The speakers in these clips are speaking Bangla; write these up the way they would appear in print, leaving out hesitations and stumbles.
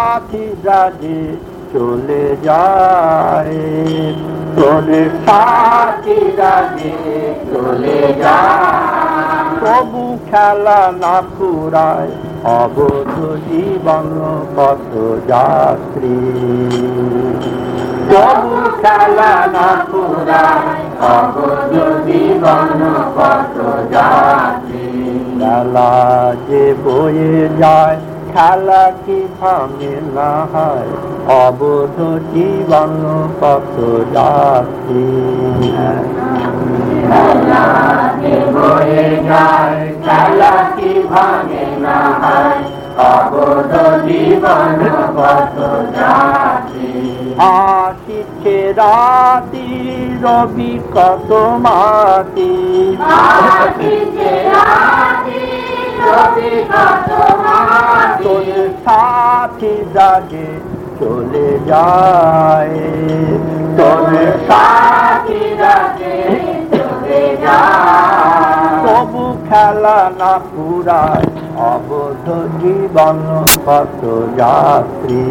সাথীরা যে চলে যায়, তোর সাথীরা যে চলে যায়, তবু খেলা না ফুরায় অবধ জীবন কত যাত্রী, তবু খেলা না ফুরায় অবধ জীবন কত যাত্রী। খেলা যে বয়ে যায় খেলা কি ভাঙে না হয় অবধ জীবন কত যাত্রী। খেলা যে বয়ে যায় খেলা কি ভাঙে না হয় অবধ জীবন কত যাত্রী। আসিছে রাতি রবি কত মাটি, আসিছে রাতি রবি কত মাটি, তোর সাথীরা যে চলে যায়, তোর সাথীরা যে চলে যায়, তবু খেলা না ফুরায় অবধ জীবন কত যাত্রী,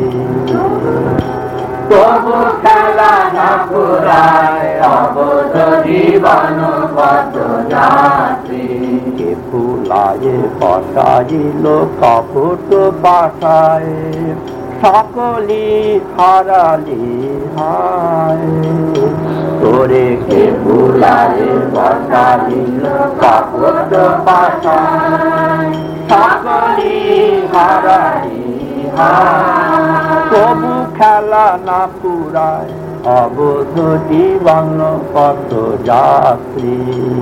তবু খেলা না ফুরায় অবধ জীবন কত যাত্রী। কে ফুলায়ে বসাইল কপট বাসায় সকলি হারালি হায়, তোরে কে ফুলায়ে বসাইল কপট বাসায় সকলি হারালি হায়, তবু খেলা না ফুরায় অবধ জীবন কত যাত্রী,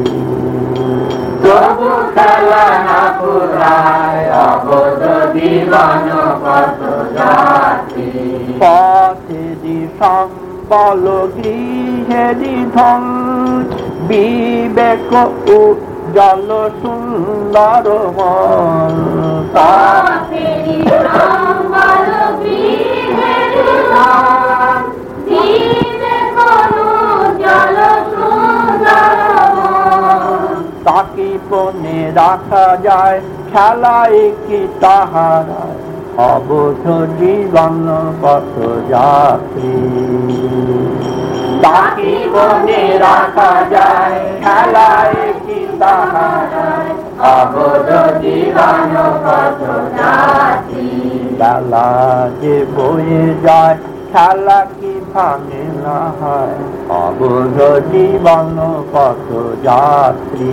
তবু খেলা না ফুরায় অবধ জীবন কত যাত্রী। পথেরি সম্বল গৃহেরি ধন বিবেক উজ্জ্বল সুন্দর মন, পথেরি সম্বল গৃহেরি ধন বিবেক উজ্জ্বল সুন্দর মন, তাকে পনে রাখা যায় খেলায় কি তাহারায় অবধ জীবন কত যাত্রী, তাকে পনে রাখা যায় খেলায় কি তাহারায় অবধ জীবন কত যাত্রী। বেলা যে বয়ে যায় খেলা কি ভাঙে না হয় অবধ জীবন কত যাত্রী,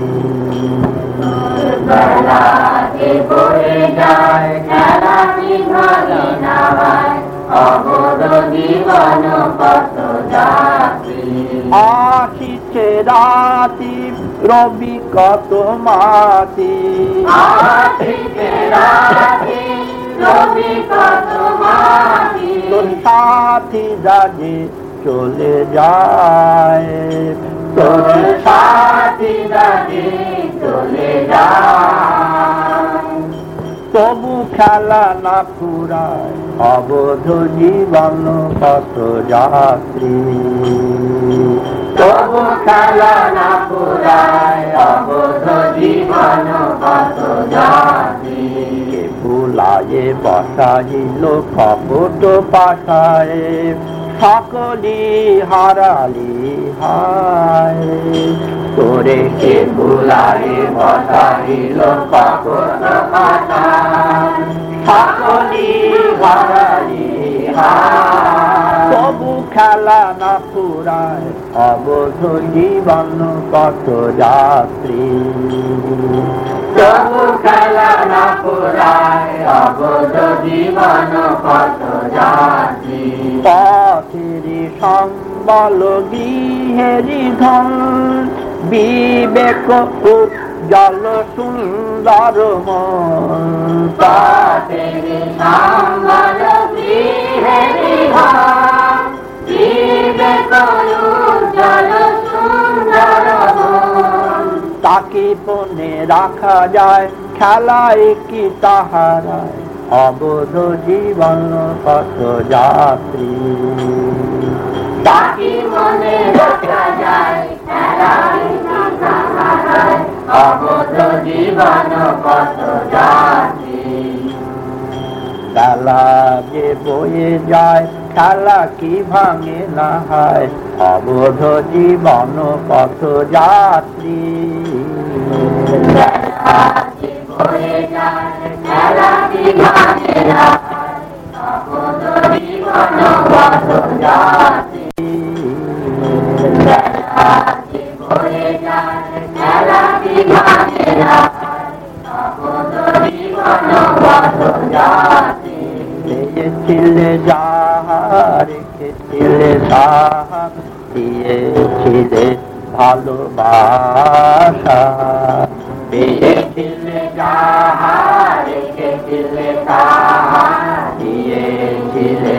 বেলা যে বয়ে যায় খেলা কি ভাঙে না হয় অবধ জীবন কত যাত্রী। আসিছে রাতি রবি কত মাটি, আসিছে রাতি রবি কত মাটি, তোর সাথীরা যে চলে যায়, তোর সাথীরা যে চলে যায়, তবু খেলা না ফুরায় অবধ জীবন কত যাত্রী, তবু খেলা না ফুরায় অবধ জীবন কত যাত্রী। কে ফুলায়ে বসাইল কপট পাশায় সকলি হারালি হায়, তোরে কে ফুলায়ে বসাইল কপট পাশায় সকলি হারালি হায়, তবু খেলা না ফুরায় অবধ জীবন কত যাত্রী, তবু খেলা না ফুরায় অবধ জীবন কত যাত্রী। পথেরি সম্বল গৃহেরি ধন বিবেক উজ্জ্বল সুন্দর মন, পথেরি সম্বল গৃহেরি ধন বিবেক উজ্জ্বল সুন্দর মন, তাকে পনে রাখা যায় খেলায় কি তাহারায় অবধ জীবন কত যাত্রী, তাকে মনে রাখা যায় খেলায় কি তাহারায় অবধ জীবন কত যাত্রী। বেলা যে বয়ে যায় খেলা কি ভাঙে না হয় অবোধ জীবন কত যাত্রী খেলা কি ভাঙে না অবোধ জীবন কত যাত্রী খেলা কি ভাঙে না অবোধ জীবন কত যাত্রী পেয়েছিলে যাহা রেখেছিলে তাহা দিয়েছিলে ভালোবাসা পেয়েছিলে যাহা রেখেছিলে তাহা দিয়েছিলে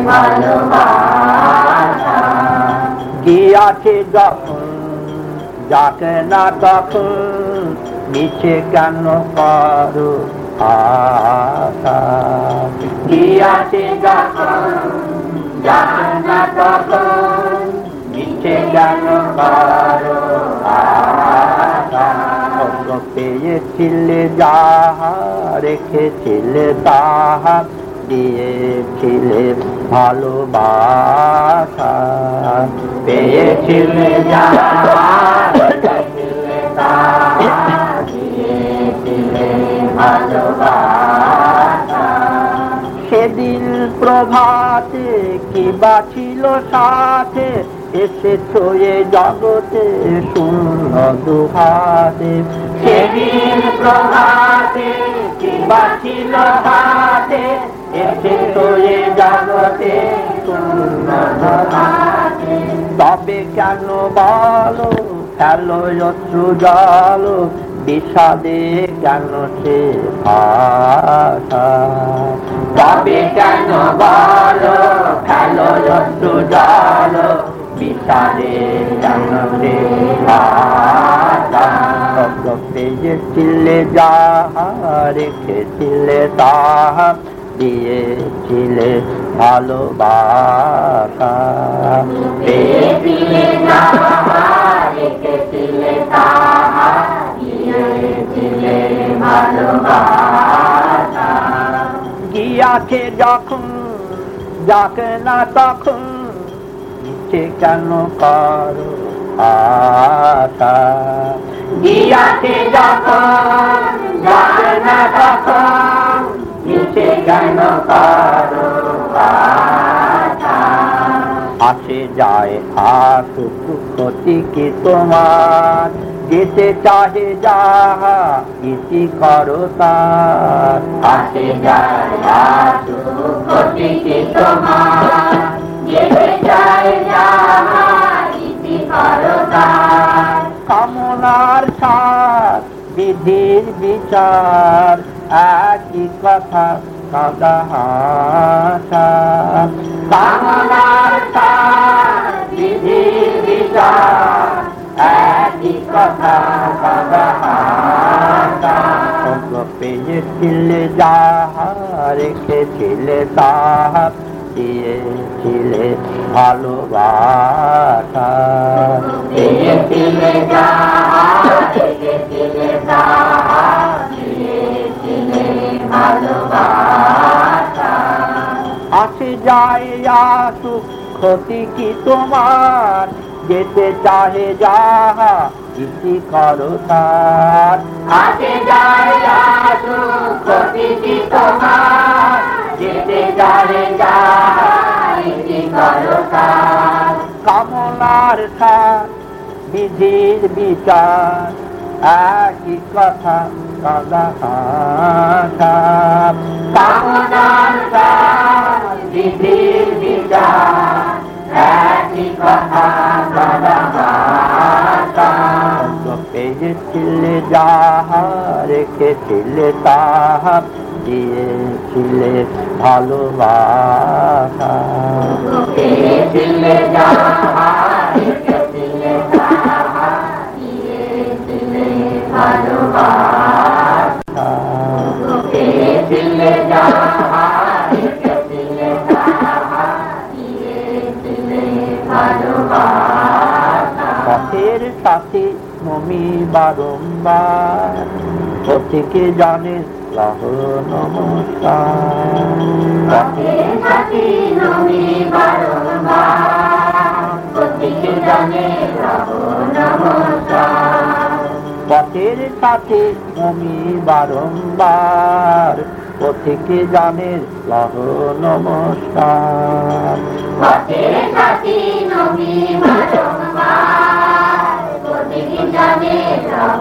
ভালোবাসা গিয়াছে যখন যাকে না তখন নিচে কেন করো আশা গিয়াছে যখন যাকে না তখন নিচে কেন করো আশা পেয়েছিলে যাহা রেখেছিলে তাহা দিয়েছিলে ভালোবাসা পেয়েছিলে যাহা রেখেছিলে তাহা দিয়েছিলে ভালোবাসা সেদিন প্রভাতে কি বা ছিল সাথে এসেছো এ জগতে শূন্য দুহাতে সেদিন প্রভাতে কি বা ছিল হাতে এসেছো এ জগতে শূন্য দুহাতে তবে কেন বলো খেলো অশ্রু জল বিষাদে কেন সে ভাষা তবে কেন বলো খেলো অশ্রু জল বিষাদে কেন সে ভাষা পেয়েছিলে যাহা রেখেছিলে তাহা দিয়েছিলে ভালোবাসা পেয়েছিলে যাহা রেখেছিলে তাহা দিয়েছিলে ভালোবাসা গিয়াছে যখন যাকে না তখন নিচে কেন করো আশা গিয়াছে যখন যাকে না তখন নিচে কেন করো আশা আসে যায় আসুক ক্ষতি কি তোমার যেতে চাহে যাহা ইতি করো তার আসে যায় আসুক ক্ষতি কি তোমার যেতে চায় যাহা ইতি করো তার কামনার সাথ বিধির বিচার একই কথা কাদা হাসা কামনার সাথ বিধির বিচার একই কথা কাদা হাসা পেয়েছিলে যাহা রেখেছিলে তাহা দিয়েছিলে ভালোবাসা পেয়েছিলে যাহা রেখেছিলে তাহা দিয়েছিলে ভালোবাসা আসে যায় আসুক ক্ষতি কি তোমার যেতে চাহে যাহা ইতি করো তার আসে যায় আসুক ক্ষতি কি তোমার যেতে চাহে যাহা ইতি করো তার কামনার সাথ বিধির বিচার একই কথা কাদা হাসা কামনার সাথ বিধির বিচার একই কথা কাদা হাসা পেয়েছিলে যাহা রেখেছিলে তাহা দিয়েছিলে ভালোবাসা পেয়েছিলে যাহা রেখেছিলে তাহা দিয়েছিলে ভালোবাসা পেয়েছিলে যাহা রেখেছিলে তাহা দিয়েছিলে ভালোবাসা পথের সাথে নমি বারংবার প্রত্যেকে জানে লাহ নমস্কার। পথের সাথী নবী বারংবার, প্রত্যেকে জানে লাহ নমস্কার। পথের সাথে নমি বারংবার, প্রত্যেকে জানে লাহ নমস্কার। পথের সাথী নবী বারংবার, প্রত্যেকে জানে লাহ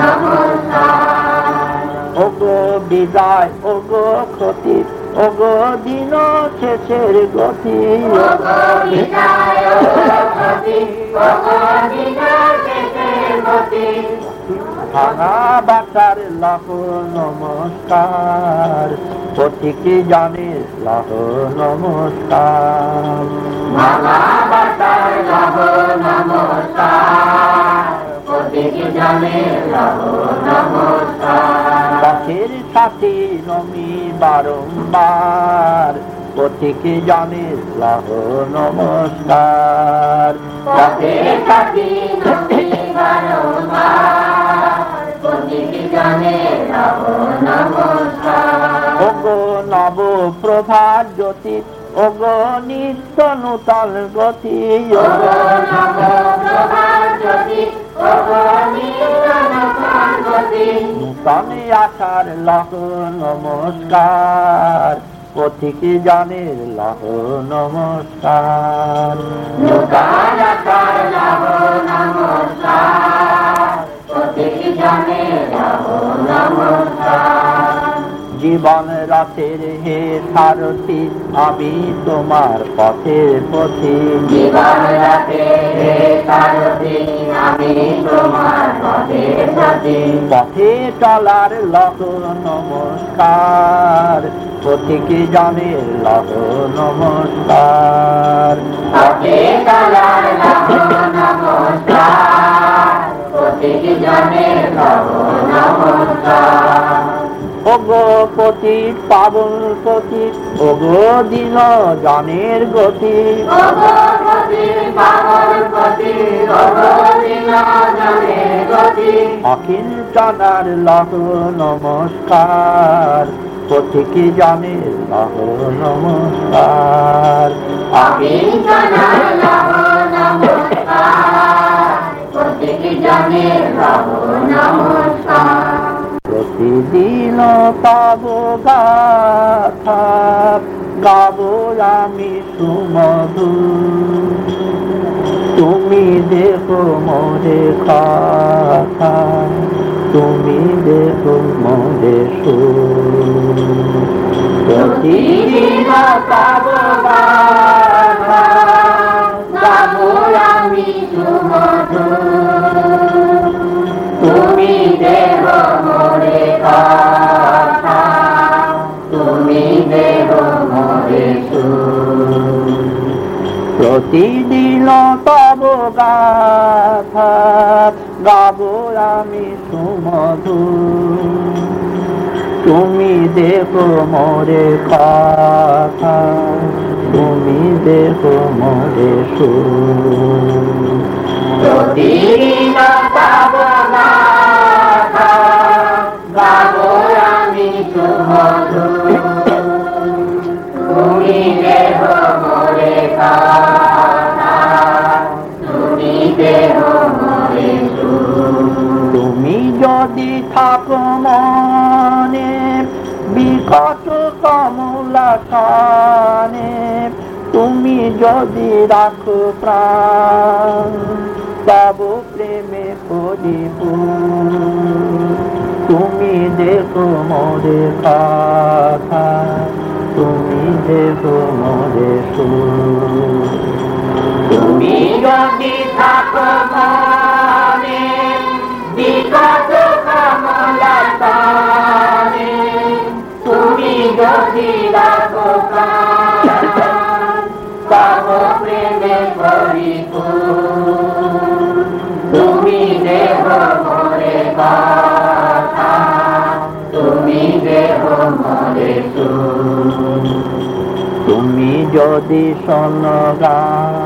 নমস্কার। ওগো বিদায়, ওগো ক্ষতি, ওগো দিন শেষের গতি। ওগো বিদায়, ওগো ক্ষতি, ওগো দিন শেষের গতি। ভাঙা বাটার লাহ নমস্কার, প্রত্যেকে জানে লাহ নমস্কার। ভাঙা বাটার লাহ নমস্কার, প্রত্যেকে জানে লাহ নমস্কার। পথের সাথে নমি বারংবার, প্রত্যেকে জানে লাহ নমস্কার। পথের সাথী নবী বারংবার, প্রত্যেকে জানে লাহ নমস্কার। ওগো নব প্রভাত জ্যোতি, ওগো নিত্য নূতন গতি। ওগো নব প্রভাত জ্যোতি, ওগো নিত্য নূতন গতি। নূতন আশার লাহ নমস্কার, প্রত্যেকে জানে লাহ নমস্কার। নূতন আশার লাহ নমস্কার, প্রত্যেকে জানে লাহ নমস্কার। জীবন রাতের হে সারথি, আমি তোমার পথের পথি। জীবন রাতে হে সারথি, আমি তোমার পথের সাথী। পথে চলার লাহ নমস্কার, প্রত্যেকে জানে লাহ নমস্কার। পথে চলার লাহ নমস্কার, প্রত্যেকে জানে লাহ নমস্কার। ওগো পতিত পাবন পতিত, ওগো দিন জানের গতি। ওগো পতি পাবন পতি, ওগো দিন জানের গতি। অখিল জানার লাহ নমস্কার, প্রত্যেকে জানে লাহ নমস্কার। অখিল জানার লাহ নমস্কার, প্রত্যেকে জানে লাহ নমস্কার। প্রতিদিন তব গাথা গাবো আমি সুমধুর, তুমি দেখো মোরে কথা, তুমি দেখো মোরে সুর। প্রতিদিন তব গাথা গাবো আমি সুমধুর, তুমি দেহ মোরে কথা, তুমি দেহ মোরে সুর। প্রতিদিন তব গাথা গাবো আমি সুমধুর, তুমি দেহ মোরে কথা, তুমি দেহ মোরে সুর। প্রতিদিন তব গাথা গাবো আমি সুমধুর, তুমি দেহ মোরে কথা, তুমি দেহ মোরে সুর। তুমি যদি থাকো মনে বিকট কমলা কানে, তুমি যদি রাখো প্রাণ তব প্রেমে পরিপূর্ণ, তুমি দেখো মোরে কথা, তুমি দেখো মোরে সুর। তুমি যদি থাকো মনে বিকট কমলা কানে, তুমি যদি রাখো প্রাণ তব প্রেমে পরিপূর্ণ, তুমি দেহ মোরে কথা, তুমি দেহ মোরে সুর। তুমি যদি শোনো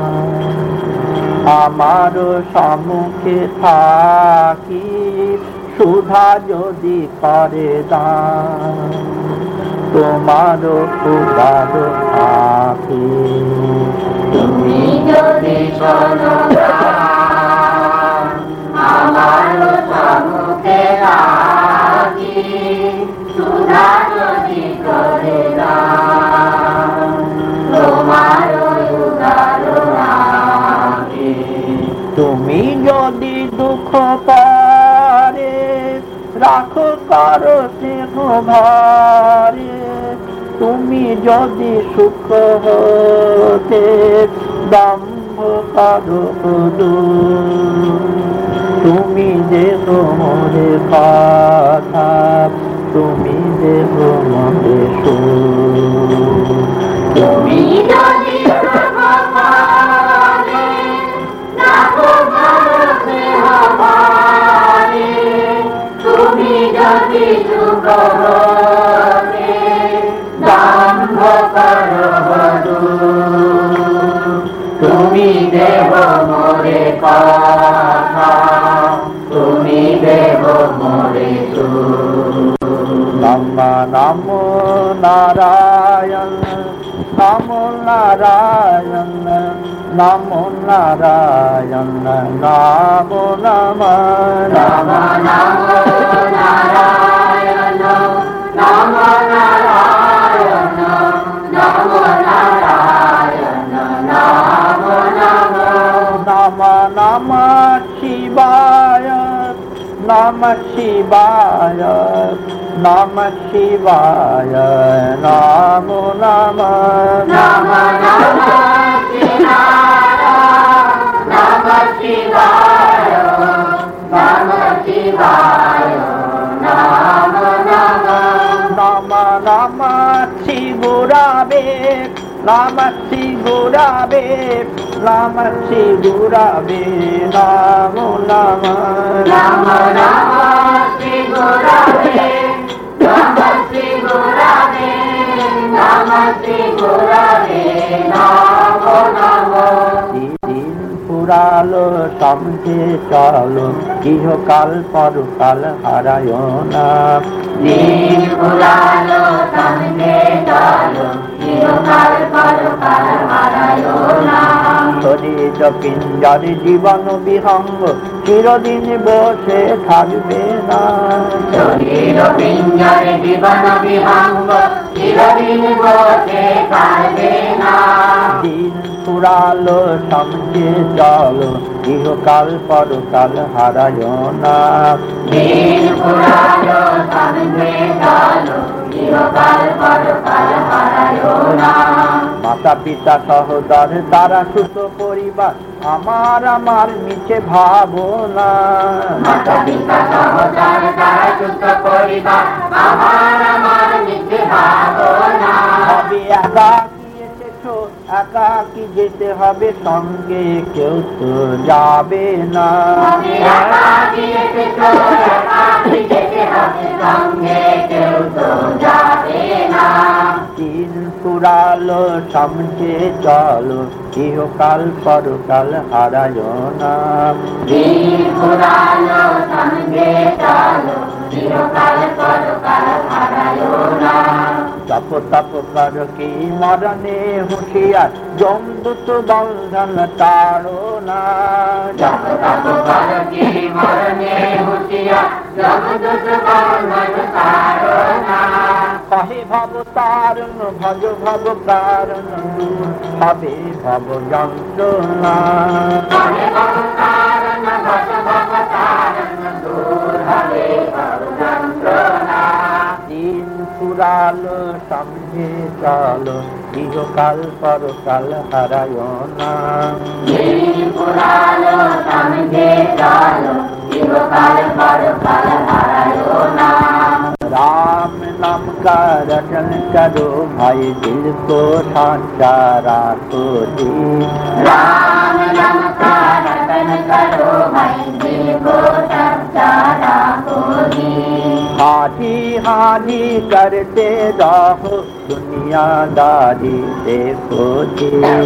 গান আমার সম্মুখে থাকি, সুধা যদি করে দান তোমার উদার আঁখি তুমি যদি শোনো প্রাণ, আমার সম্মুখে রাখি, সুধা যদি করে দান তোমার উদার আঁখি। তুমি যদি দুঃখ পারে রাখো কারো স্নেহ ভারে, তুমি যদি সুখ হতে দম্ভ কারো তুমি দেহ মনে কথা, তুমি দেহ মনে তুমি যদি সুখ পারে রাখো কারো স্নেহ ভারে, তুমি যদি সুখ হতে দম্ভ করো তুমি দেহ মোরে কথা, তুমি দেহ মোরে নামা নামো নারায়ণ নামো নারায়ণ নামো নারায়ণ নামো নম নম নম নারায়ণ নম নারায়ণ নম নারায়ণ নম নম নম নম শিবায় নম শিবায় নম শিবায় নমো নম নম নম শিবায় নম শিবায় নম শিবায় নম নম নম নম শিগুরাবে নম শিগুরাবে নম শিগুরাবে নমো নম নম নম শিগুরাবে নম শিগুরাবে নম শিগুরাবে নম নম। দিন পুরালো সমঝে চলো ইহকাল পরকাল হারায় না, দিন পুরালো সমঝে চলো ইহকাল পরকাল হারায় না। শরীর পিঞ্জর জীবন বিহঙ্গ চিরদিন বসে থাকবে না, শরীর পিঞ্জর জীবন বিহঙ্গ চিরদিন বসে থাকবে না। দিন পুরালো সমঝে চলো ইহকাল পরকাল হারায় না, দিন পুরালো সমঝে চলো ইহকাল পরকাল হারায় না। মাতা পিতা সহোদর তারা সুত পরিবার আমার আমার নিচে ভাবনা, মাতা পিতা সহোদর তারা সুস্থ পরিবার আমার নিচে ভাবনা। হবে একাকি এসেছো একাকি যেতে হবে সঙ্গে কেউ তো যাবে না, তুমি একাকি এসেছো একাকি যেতে হবে সঙ্গে কেউ তো যাবে না। দিন পুরালো সমঝে চলো ইহকাল পরকাল হারায় না, দিন পুরালো সমঝে চলো ইহকাল পরকাল হারায় না। তপ তপ কর কি মরণে হুঁশিয়ার জমদূত বন্ধন তাড়ো না, জপ তপ কর কি মরণে হুঁশিয়ার যমদূত বন্ধন তাড়ো না। কহে ভব তারণ ভজ ভব কারণ হবে ভব যন্ত্রণা, কহে ভব তারণ ভজ ভব তারণ দূর হবে ভব যন্ত্রণা। দিন পুরালো সমঝে চলো ইহকাল পরকাল হারায় না, দিন পুরালো সমঝে চলো ইহকাল পরকাল হারায় না। राम नाम का रटन करो भाई दिल को ढांचा राखो जी, राम नाम का रटन करो भाई दिल को सच्चा राखो जी। हाथी हानि करते रहो दुनियादारी देखो जी,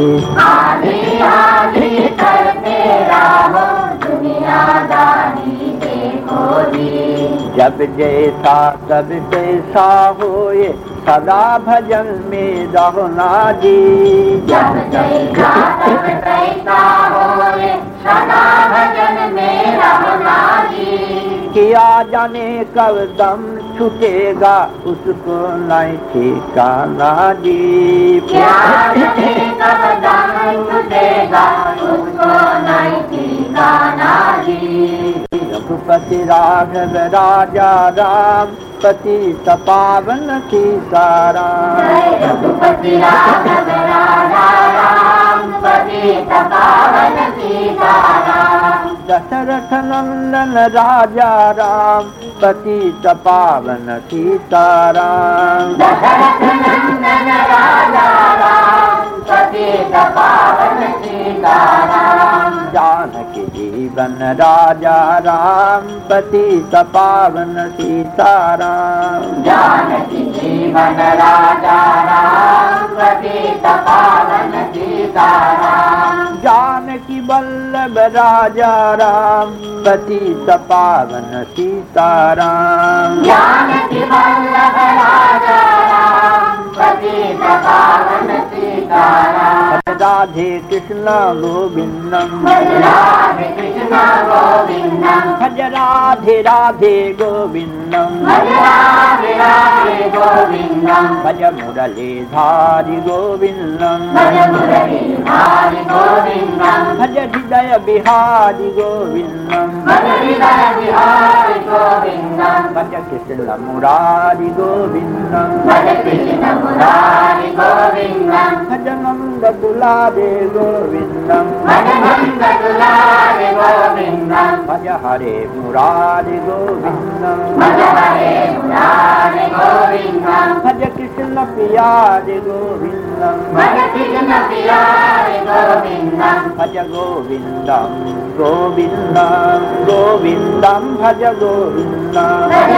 आधी आधी करते रहो दुनियादारी देखो खोजी। जब जैसा तब तैसा होए सदा भजन में रहना जी। जब जैसा तब तैसा होए सदा भजन में रहना जी। किया जाने कब दम छूटेगा उसको नहीं ठिकाना जी। क्या जाने कब दम छूटेगा उसको नहीं ठिकाना जी। रघुपति राघव राजा राम पतित पावन सीताराम। रघुपति राघव राजा राम पतित पावन सीताराम। दशरथ नंदन राजा राम पतित पावन सीताराम। दशरथ नंदन राजा राम पतित पावन सीताराम। जानकी जीवन राजा राम पतित पावन सीताराम। जानकी जीवन राजा राम पतित पावन सीताराम। जानकी वल्लभ राजा राम पतित पावन सीताराम। जानकी वल्लभ राजा राम पतित पावन सीताराम। राधे कृष्ण गोविंदम राधे कृष्ण गोविंदम। भज राधे राधे गोविंदम। राधे राधे गोविंदम। भज मुरलीधारी गोविंदम। भज मुरलीधारी गोविंदम। भज हृदय बिहारी गोविंदम। भज हृदय बिहारी गोविंदम। भज कृष्ण मुरारी गोविंदम। भज कृष्ण मुरारी गोविंदम। भज नंद दुलारे गोविंदम। भज नंद दुलारे गोविंदम। भज हरे मुरारी गोविंदम। भज हरे मुरारी गोविंदम। भज कृष्ण प्यारे गोविंदम। भज कृष्ण प्यारे गोविंदम। भज गोविंदम गोविंदम गोविंदम भज गोविंदम। भज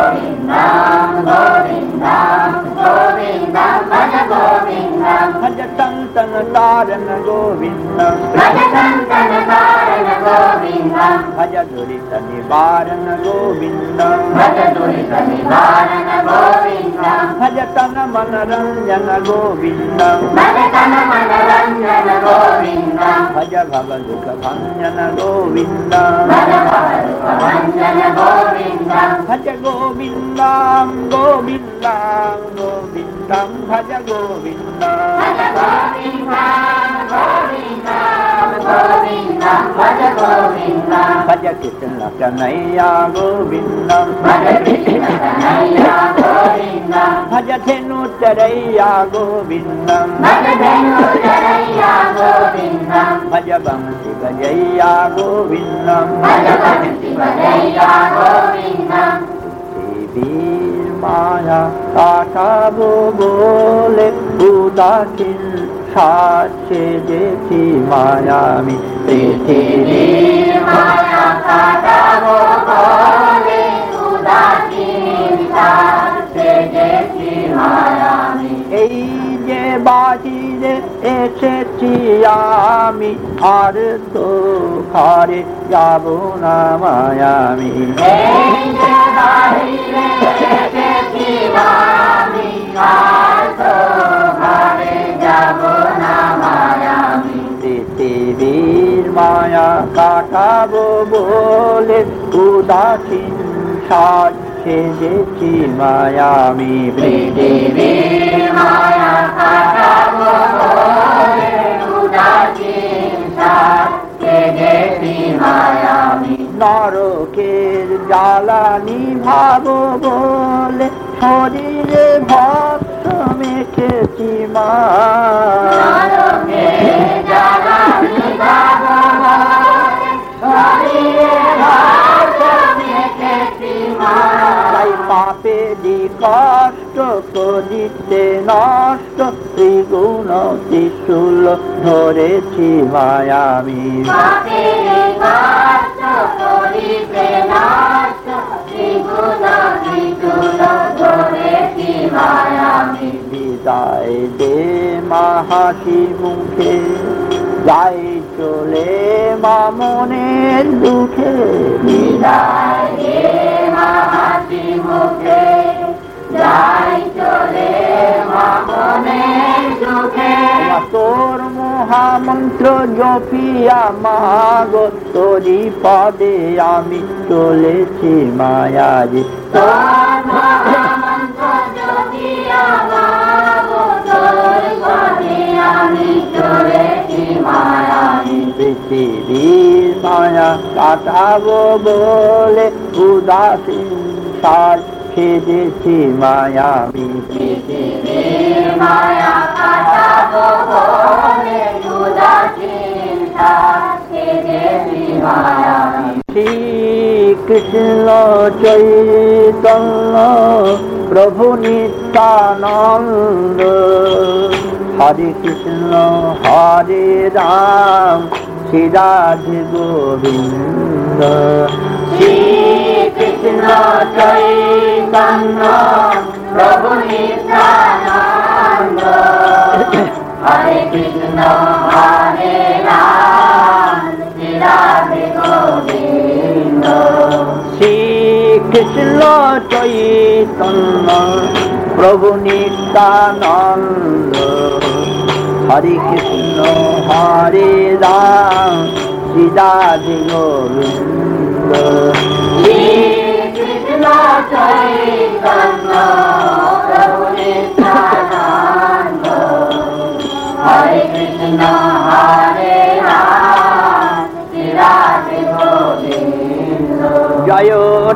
गोविंदम गोविंदम गोविंदम। भज गोविंदम। भज संतन तारन गोविंदम। भज संतन तारण गोविंदम। भज दुरित निवारण गोविंदम। भज दुरित निवारण गोविंदम। भज तन मन रंजन गोविंदम। भज तन मन रंजन गोविंदम। भज भव दुख भंजन गोविंदम। भज भव दुख भंजन गोविंदम। भज गोविंदम गोविंदम गोविंदम भज गोविंदम। भज गोविंदम गोविंदम गोविंदम। भज गोविंदम। भज कृष्ण कन्हैया गोविंदम। भज कृष्ण कन्हैया गोविंदम। भज धेनु चरैया गोविंदम। भज धेनु चरैया गोविंदम। भज बंसी बजैया गोविंदम। भज बंसी बजैया गोविंदम। वीर माया काटा वो बोले उदासीन साचे देखी माया में पृथ्वी माया काटा वो बोले उदासीन साचे देखी माया में। এই যে বাহিরে এসেছি আমি আর তো ঘরে যাব না মায়ামি। এই যে বাহিরে এসেছি আমি আর তো ঘরে যাব না মায়ামি। পৃথিবীর মায়া কাটাবো বলে উদাসীন সাজ সেজেছি মায়ামি। পৃথিবীর মায়া কাটাবো বলে উদাসীন সাজ সেজেছি মায়ামি। নরকের জ্বালা নিভাবো বলে শরীরে ভক্ত মেখেছি মা। নরকের জ্বালা নিভাবো বলে শরীরে ভক্ত মেখেছি মা। তাই পাপেরই কষ্ট করিতে নষ্ট ত্রিগুণ ত্রিশূল ধরেছি মায়ামি। পাপের কষ্ট করিতে নষ্ট ত্রিগুণ ত্রিশূল ধরেছি মায়ামি। বিদায় দে মা হাসি মুখে যাই চলে মামনের দুঃখে বিদায় রে মা হাসি মুখে যাই চলে মা মনের সুখে তোর মহামন্ত্র জপিয়া মাগো তোরি পদে আমি চলেছি মায়াজি তোর মহামন্ত্র যদি আমার তোর পদে আমি চলেছি মায়াবী পৃথিবীর মায়া কাটাবো বলে উদাসীন সার খেদেছি মায়াবী পৃথিবীর মায়া কাটাবো বলে উদাসীন সাথে দেবী মায়াবী শ্রীকৃষ্ণ চৈতন্য প্রভু নিত্যানন্দ হরে কৃষ্ণ হরে রাম শ্রী রাধে গোবিন্দ শ্রীকৃষ্ণ চৈতন্য প্রভু নিত্যানন্দ হরে কৃষ্ণ হরে রাম শ্রী রাধে গোবিন্দ শ্রীকৃষ্ণ চৈতন্য প্রভু নিত্যানন্দ হরে কৃষ্ণ হরে রাম শ্রী রাধে গোবিন্দ শ্রীকৃষ্ণ চৈতন্য প্রভু নিত্যানন্দ হরে কৃষ্ণ হরে রাম শ্রী রাধে গোবিন্দ জয়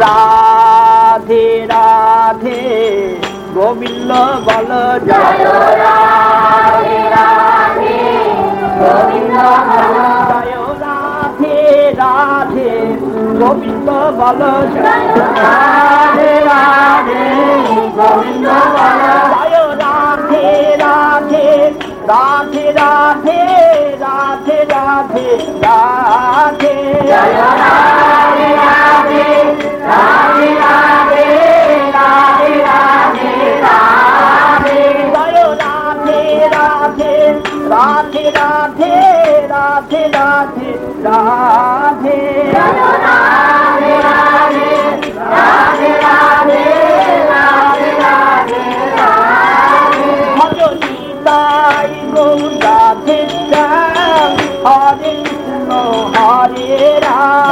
রাধে রাধে গোবিন্দ বল জয় জয় রাধে রাধে গোবিন্দ বল জয় রাধে রাধে গোবিন্দ বল জয় রাধে রাধে গোবিন্দ বল জয় রাধে রাধে রাধে রাধে রাধে রাধে রাধে জয় রাধে রাধে রাধে রাধে রাধে রাধে রাধে জয় রাধে রাধে রাধে রাধে রাধে রাধে রাধে জয় রাধে রাধে রাধে রাধে রাধে রাধে রাধে ভজনী তাই গৌর রাধে শ্যাম হরে কৃষ্ণ হরে রাম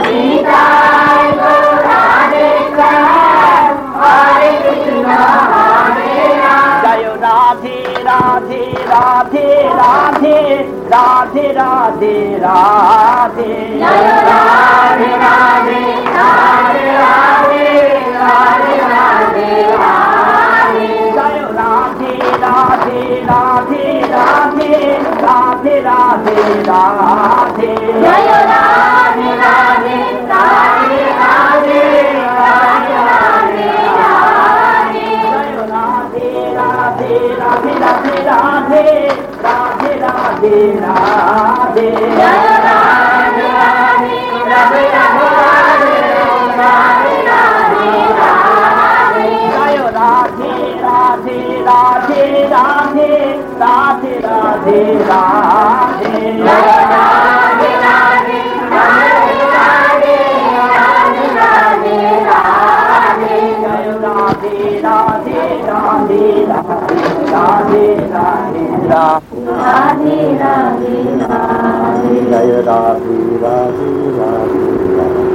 নিতাই গৌর রাধে শ্যাম হরে কৃষ্ণ হরে রাম জয় রাধে রাধে রাধে রাধে রাধে রাধে রাধে জয় রাধে রাধে রাধে রাধে রাধে রাধে রাধে জয় রাধে রাধে রাধে রাধে রাধে রাধে রাধে জয় রাধে রাধে রাধে রাধে রাধে রাধে রাধে জয় রাধে রাধে রাধে রাধে রাধে রাধে রাধে রাধে জয় রাধে রাধে রাধে রাধে রাধে রাধে রাধে জয় রাধে রাধে রাধে রাধে রাধে রাধে রাধে জয় রাধে রাধে রাধে রাধে রাধে রাধে রাধে জয় রাধে রাধে রাধে রাধে রাধে রাধে রাধে রাধে রাধে জয় রাধে রাধে রাধে